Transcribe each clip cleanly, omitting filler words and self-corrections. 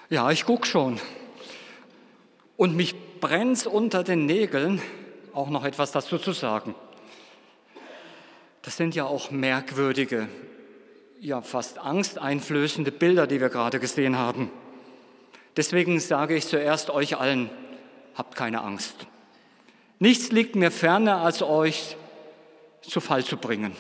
Ja, ich gucke schon. Und mich brennt's unter den Nägeln, auch noch etwas dazu zu sagen. Das sind ja auch merkwürdige, ja fast angsteinflößende Bilder, die wir gerade gesehen haben. Deswegen sage ich zuerst euch allen, habt keine Angst. Nichts liegt mir ferner, als euch zu Fall zu bringen.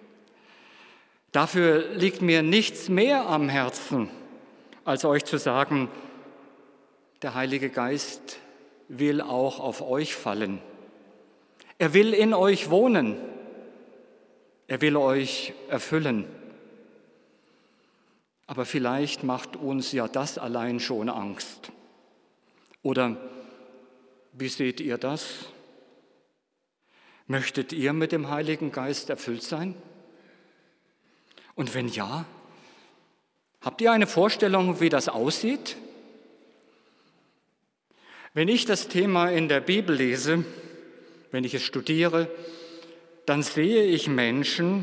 Dafür liegt mir nichts mehr am Herzen, als euch zu sagen, der Heilige Geist will auch auf euch fallen. Er will in euch wohnen. Er will euch erfüllen. Aber vielleicht macht uns ja das allein schon Angst. Oder wie seht ihr das? Möchtet ihr mit dem Heiligen Geist erfüllt sein? Und wenn ja, habt ihr eine Vorstellung, wie das aussieht? Wenn ich das Thema in der Bibel lese, wenn ich es studiere, dann sehe ich Menschen,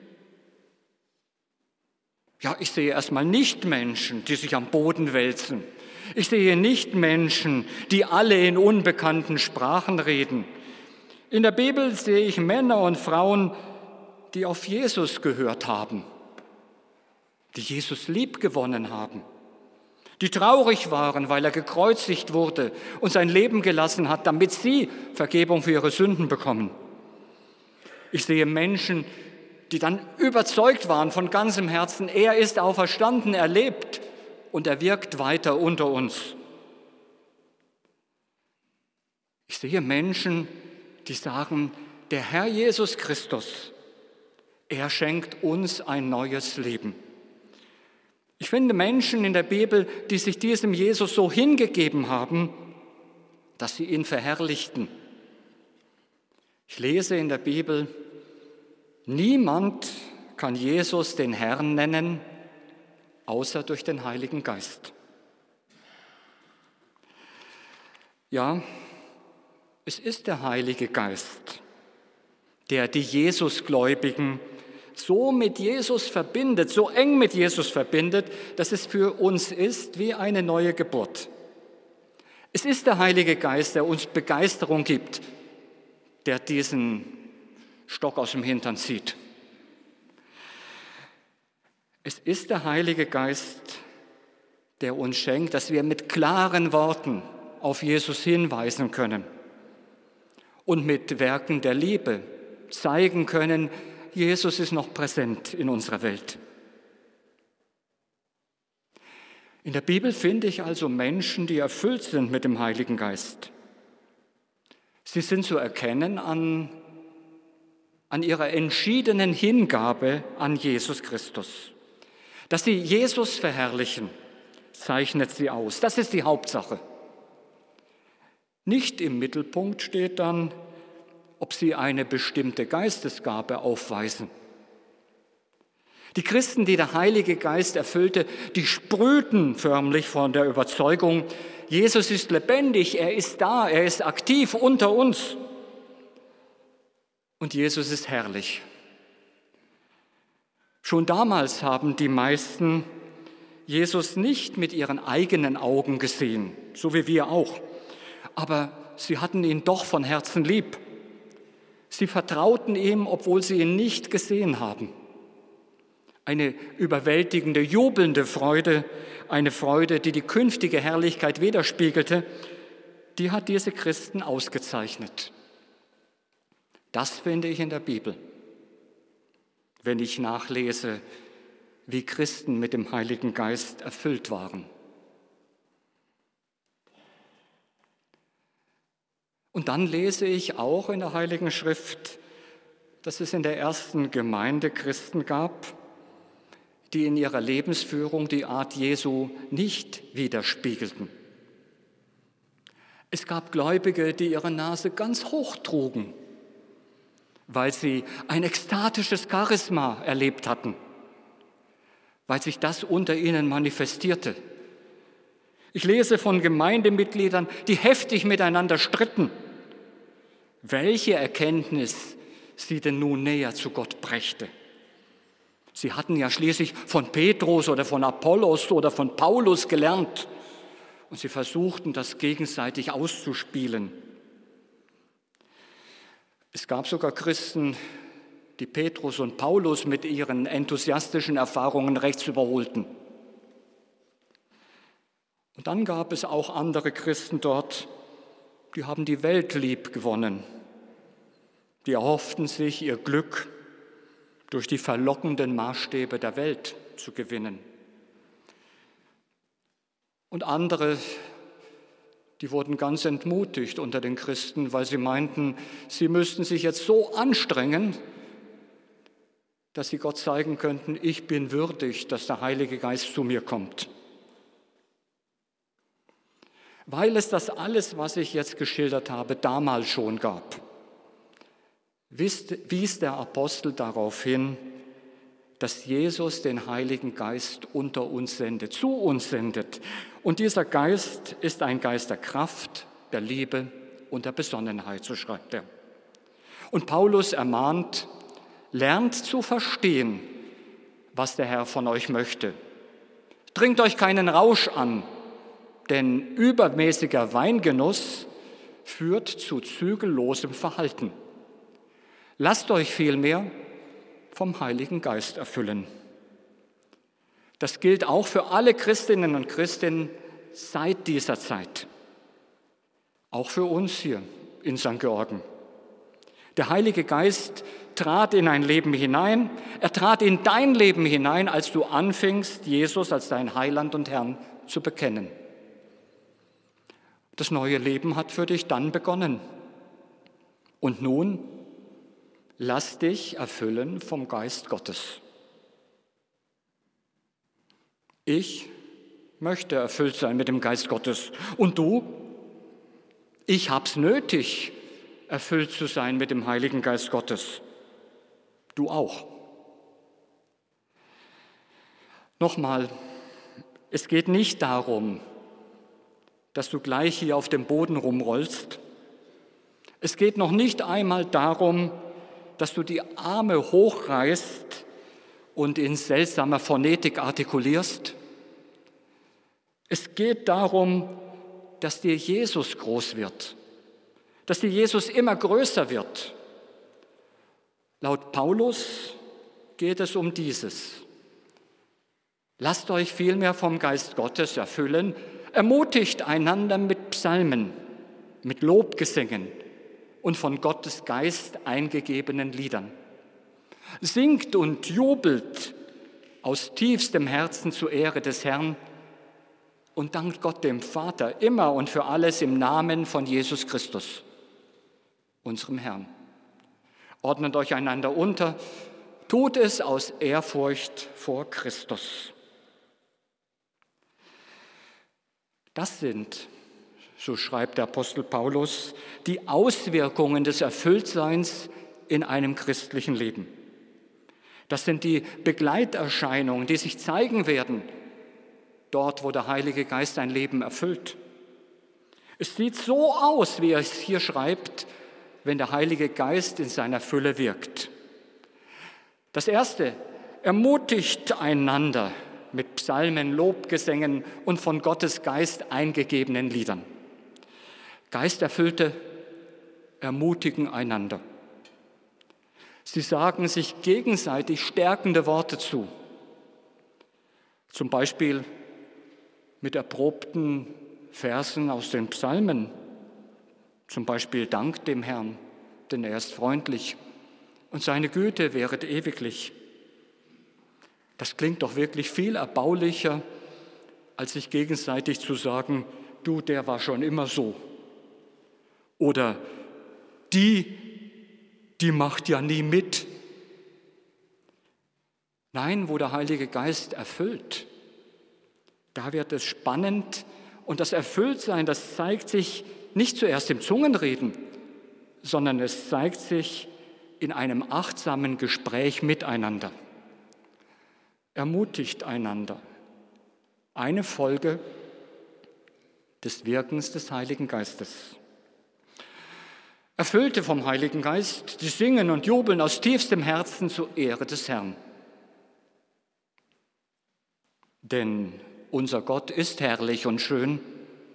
ich sehe erstmal nicht Menschen, die sich am Boden wälzen. Ich sehe nicht Menschen, die alle in unbekannten Sprachen reden. In der Bibel sehe ich Männer und Frauen, die auf Jesus gehört haben, die Jesus liebgewonnen haben, die traurig waren, weil er gekreuzigt wurde und sein Leben gelassen hat, damit sie Vergebung für ihre Sünden bekommen. Ich sehe Menschen, die dann überzeugt waren von ganzem Herzen, er ist auferstanden, er lebt und er wirkt weiter unter uns. Ich sehe Menschen, die sagen, der Herr Jesus Christus, er schenkt uns ein neues Leben. Ich finde Menschen in der Bibel, die sich diesem Jesus so hingegeben haben, dass sie ihn verherrlichten. Ich lese in der Bibel, niemand kann Jesus den Herrn nennen, außer durch den Heiligen Geist. Ja, es ist der Heilige Geist, der die Jesusgläubigen so mit Jesus verbindet, so eng mit Jesus verbindet, dass es für uns ist wie eine neue Geburt. Es ist der Heilige Geist, der uns Begeisterung gibt, der diesen Stock aus dem Hintern zieht. Es ist der Heilige Geist, der uns schenkt, dass wir mit klaren Worten auf Jesus hinweisen können und mit Werken der Liebe zeigen können, Jesus ist noch präsent in unserer Welt. In der Bibel finde ich also Menschen, die erfüllt sind mit dem Heiligen Geist. Sie sind zu erkennen an ihrer entschiedenen Hingabe an Jesus Christus. Dass sie Jesus verherrlichen, zeichnet sie aus. Das ist die Hauptsache. Nicht im Mittelpunkt steht dann, ob sie eine bestimmte Geistesgabe aufweisen. Die Christen, die der Heilige Geist erfüllte, die sprühten förmlich von der Überzeugung, Jesus ist lebendig, er ist da, er ist aktiv unter uns. Und Jesus ist herrlich. Schon damals haben die meisten Jesus nicht mit ihren eigenen Augen gesehen, so wie wir auch. Aber sie hatten ihn doch von Herzen lieb. Sie vertrauten ihm, obwohl sie ihn nicht gesehen haben. Eine überwältigende, jubelnde Freude, eine Freude, die die künftige Herrlichkeit widerspiegelte, die hat diese Christen ausgezeichnet. Das finde ich in der Bibel, wenn ich nachlese, wie Christen mit dem Heiligen Geist erfüllt waren. Und dann lese ich auch in der Heiligen Schrift, dass es in der ersten Gemeinde Christen gab, die in ihrer Lebensführung die Art Jesu nicht widerspiegelten. Es gab Gläubige, die ihre Nase ganz hoch trugen, weil sie ein ekstatisches Charisma erlebt hatten, weil sich das unter ihnen manifestierte. Ich lese von Gemeindemitgliedern, die heftig miteinander stritten, welche Erkenntnis sie denn nun näher zu Gott brächte. Sie hatten ja schließlich von Petrus oder von Apollos oder von Paulus gelernt. und sie versuchten, das gegenseitig auszuspielen. Es gab sogar Christen, die Petrus und Paulus mit ihren enthusiastischen Erfahrungen rechts überholten. Und dann gab es auch andere Christen dort, die haben die Welt lieb gewonnen. Die erhofften sich, ihr Glück durch die verlockenden Maßstäbe der Welt zu gewinnen. Und andere, die wurden ganz entmutigt unter den Christen, weil sie meinten, sie müssten sich jetzt so anstrengen, dass sie Gott zeigen könnten, ich bin würdig, dass der Heilige Geist zu mir kommt. Weil es das alles, was ich jetzt geschildert habe, damals schon gab, wies der Apostel darauf hin, dass Jesus den Heiligen Geist unter uns sendet, zu uns sendet. Und dieser Geist ist ein Geist der Kraft, der Liebe und der Besonnenheit, so schreibt er. Und Paulus ermahnt, lernt zu verstehen, was der Herr von euch möchte. Dringt euch keinen Rausch an, denn übermäßiger Weingenuss führt zu zügellosem Verhalten. Lasst euch vielmehr vom Heiligen Geist erfüllen. Das gilt auch für alle Christinnen und Christen seit dieser Zeit. Auch für uns hier in St. Georgen. Der Heilige Geist trat in ein Leben hinein. Er trat in dein Leben hinein, als du anfingst, Jesus als dein Heiland und Herrn zu bekennen. Das neue Leben hat für dich dann begonnen. Und nun lass dich erfüllen vom Geist Gottes. Ich möchte erfüllt sein mit dem Geist Gottes. Und du? Ich hab's nötig, erfüllt zu sein mit dem Heiligen Geist Gottes. Du auch. Nochmal, es geht nicht darum, dass du gleich hier auf dem Boden rumrollst. Es geht noch nicht einmal darum, dass du die Arme hochreißt und in seltsamer Phonetik artikulierst. Es geht darum, dass dir Jesus groß wird, dass dir Jesus immer größer wird. Laut Paulus geht es um dieses. Lasst euch vielmehr vom Geist Gottes erfüllen, ermutigt einander mit Psalmen, mit Lobgesängen und von Gottes Geist eingegebenen Liedern. Singt und jubelt aus tiefstem Herzen zur Ehre des Herrn und dankt Gott dem Vater immer und für alles im Namen von Jesus Christus, unserem Herrn. Ordnet euch einander unter, tut es aus Ehrfurcht vor Christus. Das sind, so schreibt der Apostel Paulus, die Auswirkungen des Erfülltseins in einem christlichen Leben. Das sind die Begleiterscheinungen, die sich zeigen werden, dort, wo der Heilige Geist ein Leben erfüllt. Es sieht so aus, wie er es hier schreibt, wenn der Heilige Geist in seiner Fülle wirkt. Das Erste, ermutigt einander mit Psalmen, Lobgesängen und von Gottes Geist eingegebenen Liedern. Geisterfüllte ermutigen einander. Sie sagen sich gegenseitig stärkende Worte zu. Zum Beispiel mit erprobten Versen aus den Psalmen. Zum Beispiel Dank dem Herrn, denn er ist freundlich und seine Güte währet ewiglich. Das klingt doch wirklich viel erbaulicher, als sich gegenseitig zu sagen, du, der war schon immer so. Oder die macht ja nie mit. Nein, wo der Heilige Geist erfüllt, da wird es spannend und das Erfülltsein, das zeigt sich nicht zuerst im Zungenreden, sondern es zeigt sich in einem achtsamen Gespräch miteinander. Ermutigt einander. Eine Folge des Wirkens des Heiligen Geistes. Erfüllte vom Heiligen Geist, die singen und jubeln aus tiefstem Herzen zur Ehre des Herrn. Denn unser Gott ist herrlich und schön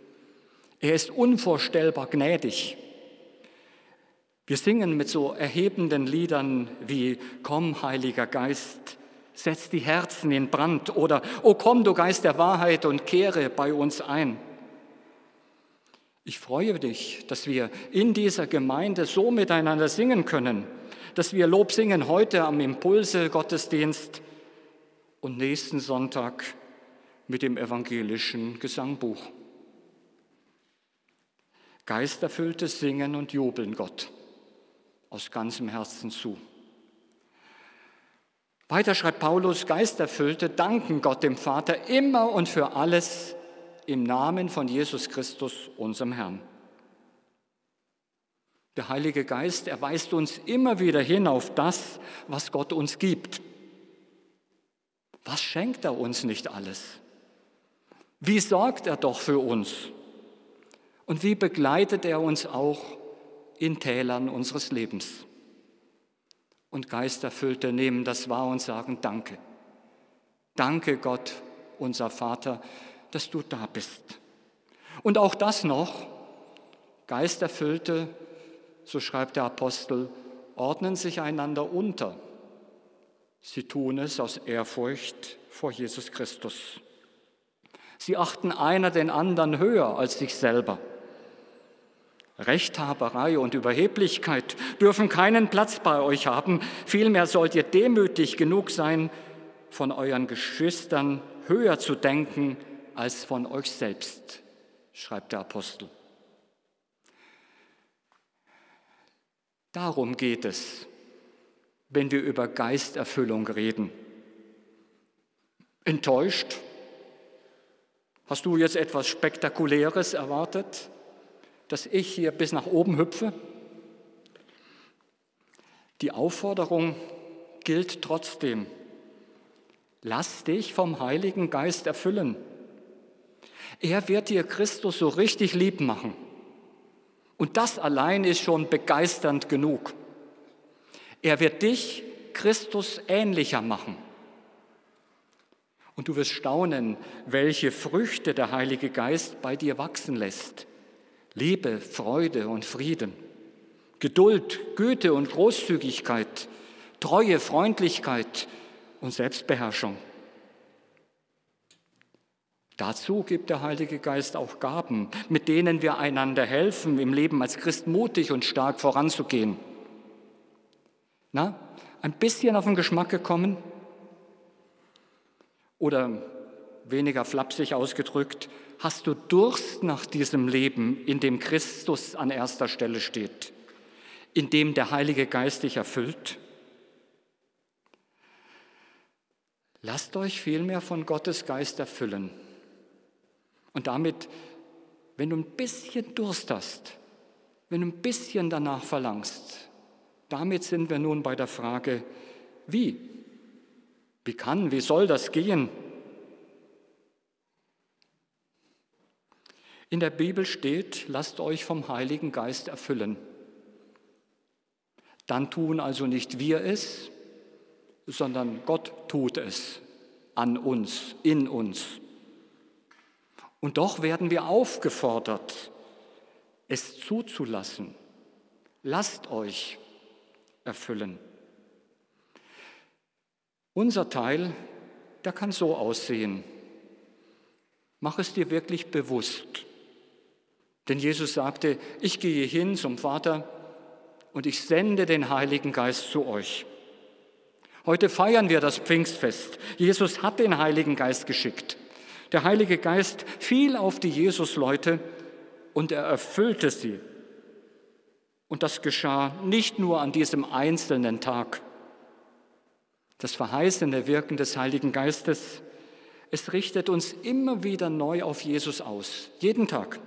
Er ist unvorstellbar gnädig. Wir singen mit so erhebenden Liedern wie »Komm, Heiliger Geist, setz die Herzen in Brand« oder »O komm, du Geist der Wahrheit und kehre bei uns ein«. Ich freue mich, dass wir in dieser Gemeinde so miteinander singen können, dass wir Lob singen heute am Impulse-Gottesdienst und nächsten Sonntag mit dem evangelischen Gesangbuch. Geisterfülltes Singen und Jubeln Gott aus ganzem Herzen zu. Weiter schreibt Paulus, Geisterfüllte danken Gott dem Vater immer und für alles im Namen von Jesus Christus, unserem Herrn. Der Heilige Geist, er weist uns immer wieder hin auf das, was Gott uns gibt. Was schenkt er uns nicht alles? Wie sorgt er doch für uns? Und wie begleitet er uns auch in Tälern unseres Lebens? Und Geisterfüllte nehmen das wahr und sagen Danke. Danke Gott, unser Vater, dass du da bist. Und auch das noch, Geisterfüllte, so schreibt der Apostel, ordnen sich einander unter. Sie tun es aus Ehrfurcht vor Jesus Christus. Sie achten einer den anderen höher als sich selber. Rechthaberei und Überheblichkeit dürfen keinen Platz bei euch haben. Vielmehr sollt ihr demütig genug sein, von euren Geschwistern höher zu denken als von euch selbst, schreibt der Apostel. Darum geht es, wenn wir über Geisterfüllung reden. Enttäuscht? Hast du jetzt etwas Spektakuläres erwartet, dass ich hier bis nach oben hüpfe? Die Aufforderung gilt trotzdem. Lass dich vom Heiligen Geist erfüllen. Er wird dir Christus so richtig lieb machen. Und das allein ist schon begeisternd genug. Er wird dich Christus ähnlicher machen. Und du wirst staunen, welche Früchte der Heilige Geist bei dir wachsen lässt. Liebe, Freude und Frieden, Geduld, Güte und Großzügigkeit, Treue, Freundlichkeit und Selbstbeherrschung. Dazu gibt der Heilige Geist auch Gaben, mit denen wir einander helfen, im Leben als Christ mutig und stark voranzugehen. Na, ein bisschen auf den Geschmack gekommen? Oder weniger flapsig ausgedrückt, hast du Durst nach diesem Leben, in dem Christus an erster Stelle steht, in dem der Heilige Geist dich erfüllt? Lasst euch vielmehr von Gottes Geist erfüllen. Und damit, wenn du ein bisschen Durst hast, wenn du ein bisschen danach verlangst, damit sind wir nun bei der Frage, wie? Wie soll das gehen? In der Bibel steht, lasst euch vom Heiligen Geist erfüllen. Dann tun also nicht wir es, sondern Gott tut es an uns, in uns. Und doch werden wir aufgefordert, es zuzulassen. Lasst euch erfüllen. Unser Teil, der kann so aussehen. Mach es dir wirklich bewusst. Denn Jesus sagte, ich gehe hin zum Vater und ich sende den Heiligen Geist zu euch. Heute feiern wir das Pfingstfest. Jesus hat den Heiligen Geist geschickt. Der Heilige Geist fiel auf die Jesusleute und er erfüllte sie. Und das geschah nicht nur an diesem einzelnen Tag. Das verheißene Wirken des Heiligen Geistes, es richtet uns immer wieder neu auf Jesus aus, jeden Tag.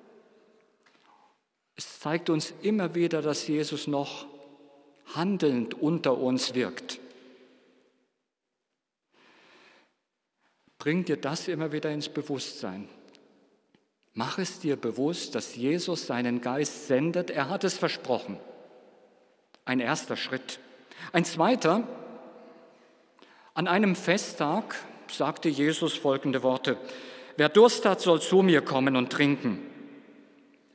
Es zeigt uns immer wieder, dass Jesus noch handelnd unter uns wirkt. Bring dir das immer wieder ins Bewusstsein. Mach es dir bewusst, dass Jesus seinen Geist sendet. Er hat es versprochen. Ein erster Schritt. Ein zweiter, an einem Festtag sagte Jesus folgende Worte: Wer Durst hat, soll zu mir kommen und trinken.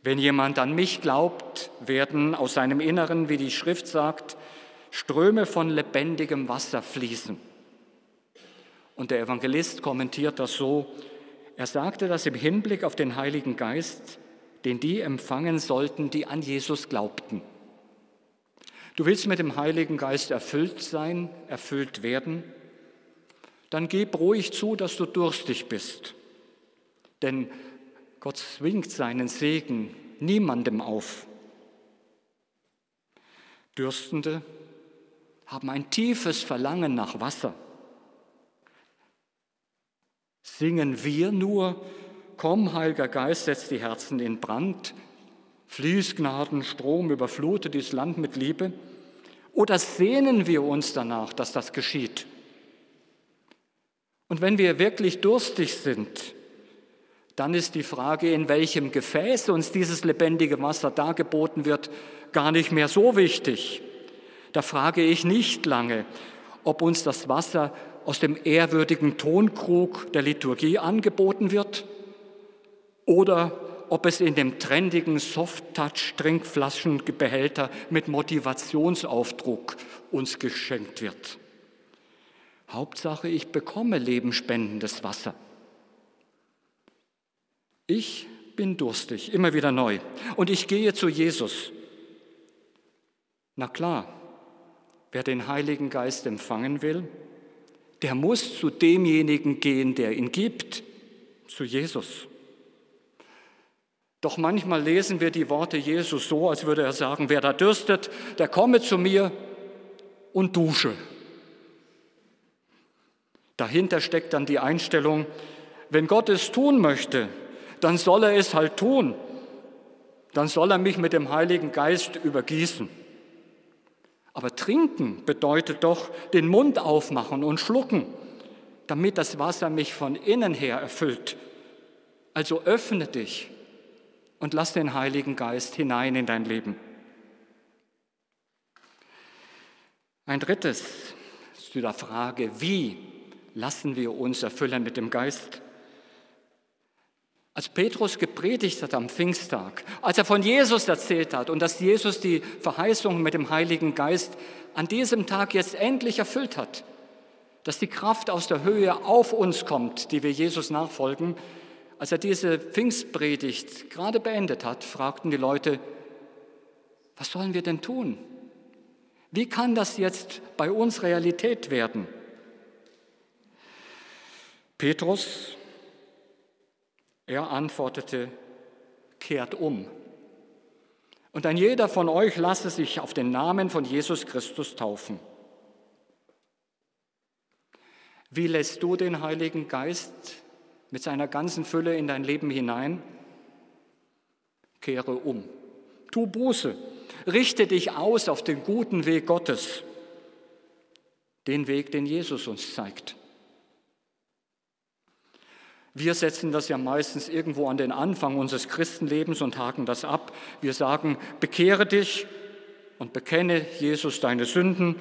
Wenn jemand an mich glaubt, werden aus seinem Inneren, wie die Schrift sagt, Ströme von lebendigem Wasser fließen. Und der Evangelist kommentiert das so, er sagte das im Hinblick auf den Heiligen Geist, den die empfangen sollten, die an Jesus glaubten. Du willst mit dem Heiligen Geist erfüllt sein, erfüllt werden, dann gib ruhig zu, dass du durstig bist. Denn Gott zwingt seinen Segen niemandem auf. Dürstende haben ein tiefes Verlangen nach Wasser. Singen wir nur, komm, Heiliger Geist, setz die Herzen in Brand, fließ Gnadenstrom, überflute dieses Land mit Liebe? Oder sehnen wir uns danach, dass das geschieht? Und wenn wir wirklich durstig sind, dann ist die Frage, in welchem Gefäß uns dieses lebendige Wasser dargeboten wird, gar nicht mehr so wichtig. Da frage ich nicht lange, ob uns das Wasser aus dem ehrwürdigen Tonkrug der Liturgie angeboten wird oder ob es in dem trendigen Soft-Touch-Trinkflaschenbehälter mit Motivationsaufdruck uns geschenkt wird. Hauptsache, ich bekomme lebensspendendes Wasser. Ich bin durstig, immer wieder neu. Und ich gehe zu Jesus. Na klar, wer den Heiligen Geist empfangen will, der muss zu demjenigen gehen, der ihn gibt, zu Jesus. Doch manchmal lesen wir die Worte Jesus so, als würde er sagen, wer da dürstet, der komme zu mir und dusche. Dahinter steckt dann die Einstellung, wenn Gott es tun möchte, dann soll er es halt tun. Dann soll er mich mit dem Heiligen Geist übergießen. Aber trinken bedeutet doch den Mund aufmachen und schlucken, damit das Wasser mich von innen her erfüllt. Also öffne dich und lass den Heiligen Geist hinein in dein Leben. Ein drittes zu der Frage, wie lassen wir uns erfüllen mit dem Geist? Als Petrus gepredigt hat am Pfingsttag, als er von Jesus erzählt hat und dass Jesus die Verheißung mit dem Heiligen Geist an diesem Tag jetzt endlich erfüllt hat, dass die Kraft aus der Höhe auf uns kommt, die wir Jesus nachfolgen, als er diese Pfingstpredigt gerade beendet hat, fragten die Leute, was sollen wir denn tun? Wie kann das jetzt bei uns Realität werden? Petrus, er antwortete, kehrt um. Und ein jeder von euch lasse sich auf den Namen von Jesus Christus taufen. Wie lässt du den Heiligen Geist mit seiner ganzen Fülle in dein Leben hinein? Kehre um. Tu Buße. Richte dich aus auf den guten Weg Gottes. Den Weg, den Jesus uns zeigt. Wir setzen das ja meistens irgendwo an den Anfang unseres Christenlebens und haken das ab. Wir sagen, bekehre dich und bekenne Jesus deine Sünden.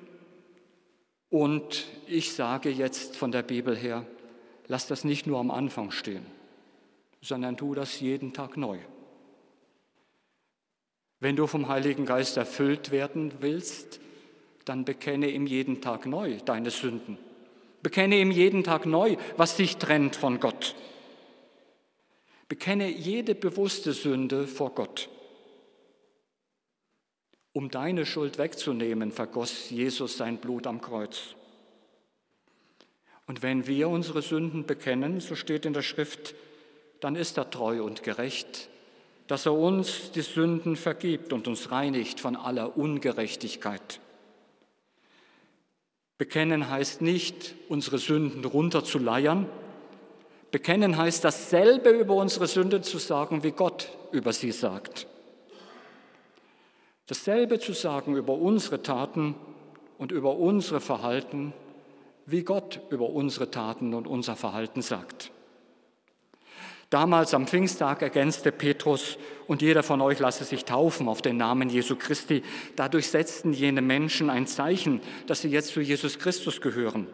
Und ich sage jetzt von der Bibel her, lass das nicht nur am Anfang stehen, sondern tu das jeden Tag neu. Wenn du vom Heiligen Geist erfüllt werden willst, dann bekenne ihm jeden Tag neu deine Sünden. Bekenne ihm jeden Tag neu, was dich trennt von Gott. Bekenne jede bewusste Sünde vor Gott. Um deine Schuld wegzunehmen, vergoss Jesus sein Blut am Kreuz. Und wenn wir unsere Sünden bekennen, so steht in der Schrift, dann ist er treu und gerecht, dass er uns die Sünden vergibt und uns reinigt von aller Ungerechtigkeit. Bekennen heißt nicht, unsere Sünden runterzuleiern. Bekennen heißt, dasselbe über unsere Sünde zu sagen, wie Gott über sie sagt. Dasselbe zu sagen über unsere Taten und über unsere Verhalten, wie Gott über unsere Taten und unser Verhalten sagt. Damals am Pfingsttag ergänzte Petrus, und jeder von euch lasse sich taufen auf den Namen Jesu Christi. Dadurch setzten jene Menschen ein Zeichen, dass sie jetzt zu Jesus Christus gehören.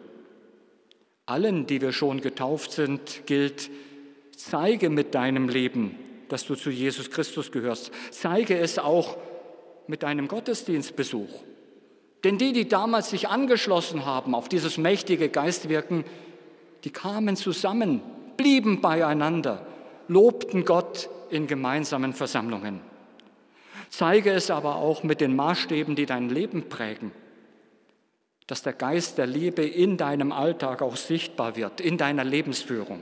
Allen, die wir schon getauft sind, gilt, zeige mit deinem Leben, dass du zu Jesus Christus gehörst. Zeige es auch mit deinem Gottesdienstbesuch. Denn die damals sich angeschlossen haben auf dieses mächtige Geistwirken, die kamen zusammen, blieben beieinander, lobten Gott in gemeinsamen Versammlungen. Zeige es aber auch mit den Maßstäben, die dein Leben prägen, dass der Geist der Liebe in deinem Alltag auch sichtbar wird, in deiner Lebensführung.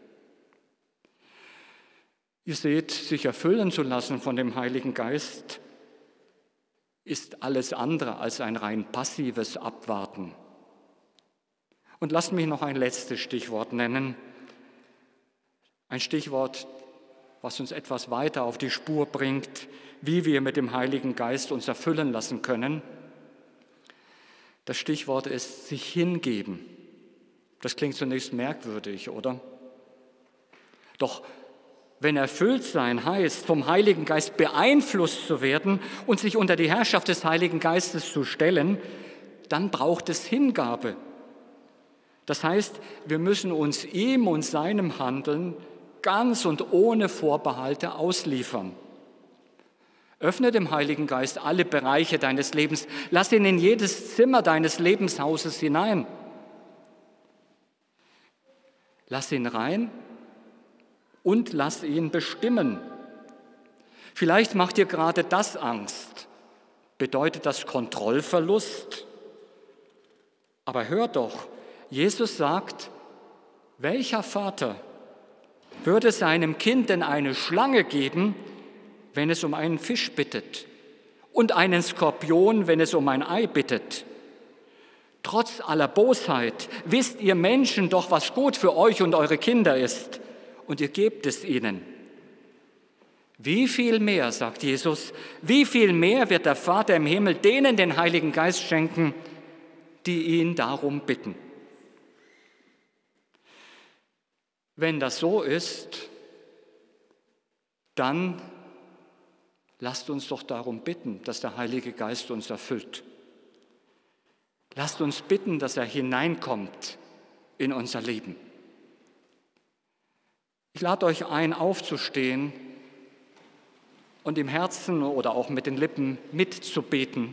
Ihr seht, sich erfüllen zu lassen von dem Heiligen Geist ist alles andere als ein rein passives Abwarten. Und lasst mich noch ein letztes Stichwort nennen. Ein Stichwort, was uns etwas weiter auf die Spur bringt, wie wir mit dem Heiligen Geist uns erfüllen lassen können. Das Stichwort ist sich hingeben. Das klingt zunächst merkwürdig, oder? Doch wenn erfüllt sein heißt, vom Heiligen Geist beeinflusst zu werden und sich unter die Herrschaft des Heiligen Geistes zu stellen, dann braucht es Hingabe. Das heißt, wir müssen uns ihm und seinem Handeln ganz und ohne Vorbehalte ausliefern. Öffne dem Heiligen Geist alle Bereiche deines Lebens. Lass ihn in jedes Zimmer deines Lebenshauses hinein. Lass ihn rein und lass ihn bestimmen. Vielleicht macht dir gerade das Angst. Bedeutet das Kontrollverlust? Aber hör doch, Jesus sagt, welcher Vater würde seinem Kind denn eine Schlange geben, wenn es um einen Fisch bittet, und einen Skorpion, wenn es um ein Ei bittet? Trotz aller Bosheit wisst ihr Menschen doch, was gut für euch und eure Kinder ist, und ihr gebt es ihnen. Wie viel mehr, sagt Jesus, wie viel mehr wird der Vater im Himmel denen den Heiligen Geist schenken, die ihn darum bitten? Wenn das so ist, dann lasst uns doch darum bitten, dass der Heilige Geist uns erfüllt. Lasst uns bitten, dass er hineinkommt in unser Leben. Ich lade euch ein, aufzustehen und im Herzen oder auch mit den Lippen mitzubeten.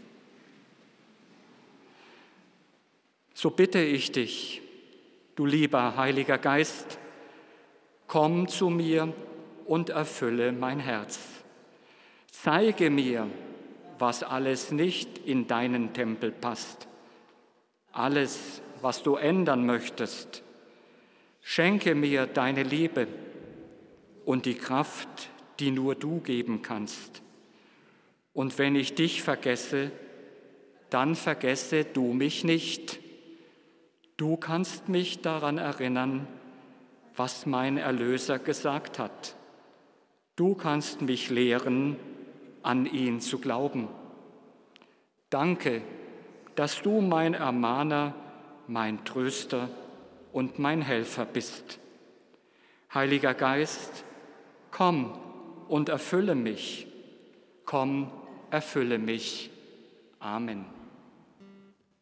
So bitte ich dich, du lieber Heiliger Geist, komm zu mir und erfülle mein Herz. Zeige mir, was alles nicht in deinen Tempel passt, alles, was du ändern möchtest. Schenke mir deine Liebe und die Kraft, die nur du geben kannst. Und wenn ich dich vergesse, dann vergesse du mich nicht. Du kannst mich daran erinnern, was mein Erlöser gesagt hat. Du kannst mich lehren, an ihn zu glauben. Danke, dass du mein Ermahner, mein Tröster und mein Helfer bist. Heiliger Geist, komm und erfülle mich. Komm, erfülle mich. Amen.